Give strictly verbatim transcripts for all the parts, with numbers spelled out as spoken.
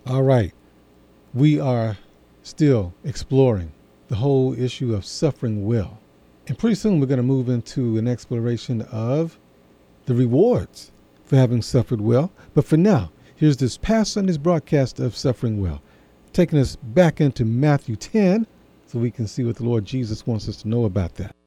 All right. We are still exploring the whole issue of suffering well. And pretty soon we're going to move into an exploration of the rewards for having suffered well. But for now, here's this past Sunday's broadcast of Suffering Well, taking us back into Matthew ten so we can see what the Lord Jesus wants us to know about that.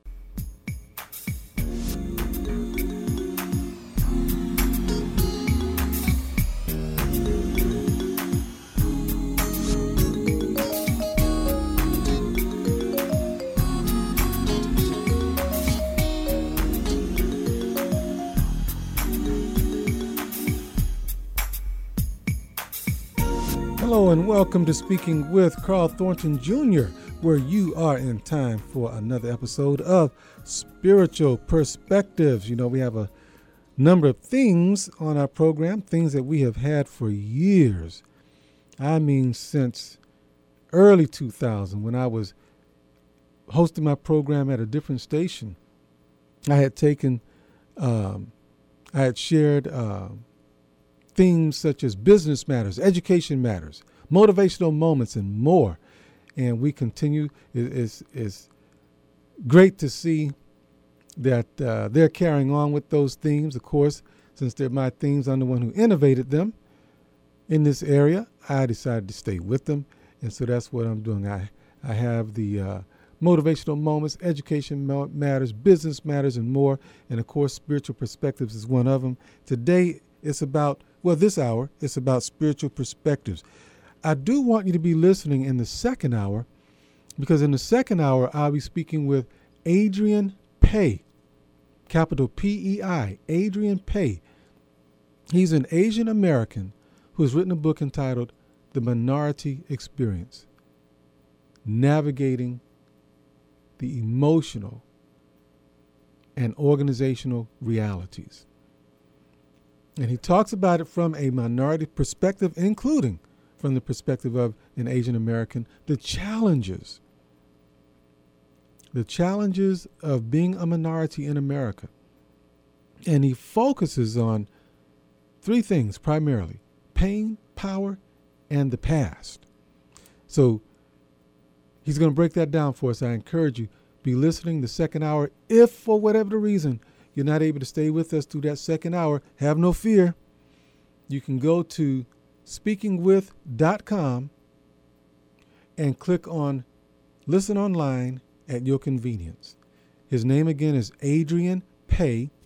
Hello and welcome to Speaking with Carl Thornton Junior, where you are in time for another episode of Spiritual Perspectives. You know, we have a number of things on our program, things that we have had for years. I mean, since early two thousand, when I was hosting my program at a different station, I had taken, um, I had shared uh, themes such as business matters, education matters, motivational moments, and more. And we continue. It is is great to see that uh, they're carrying on with those themes. Of course, since they're my themes, I'm the one who innovated them in this area. I decided to stay with them, and so that's what I'm doing. I I have the uh, motivational moments, education matters, business matters, and more. And of course, spiritual perspectives is one of them. Today, it's about Well, this hour, it's about spiritual perspectives. I do want you to be listening in the second hour, because in the second hour, I'll be speaking with Adrian Pei, capital P E I, Adrian Pei. He's an Asian American who has written a book entitled The Minority Experience, Navigating the Emotional and Organizational Realities. And he talks about it from a minority perspective, including from the perspective of an Asian American, the challenges, the challenges of being a minority in America. And he focuses on three things primarily: pain, power, and the past. So he's going to break that down for us. I encourage you, be listening the second hour. If for whatever the reason you're not able to stay with us through that second hour, have no fear. You can go to speaking with dot com and click on Listen Online at your convenience. His name again is Adrian Pei,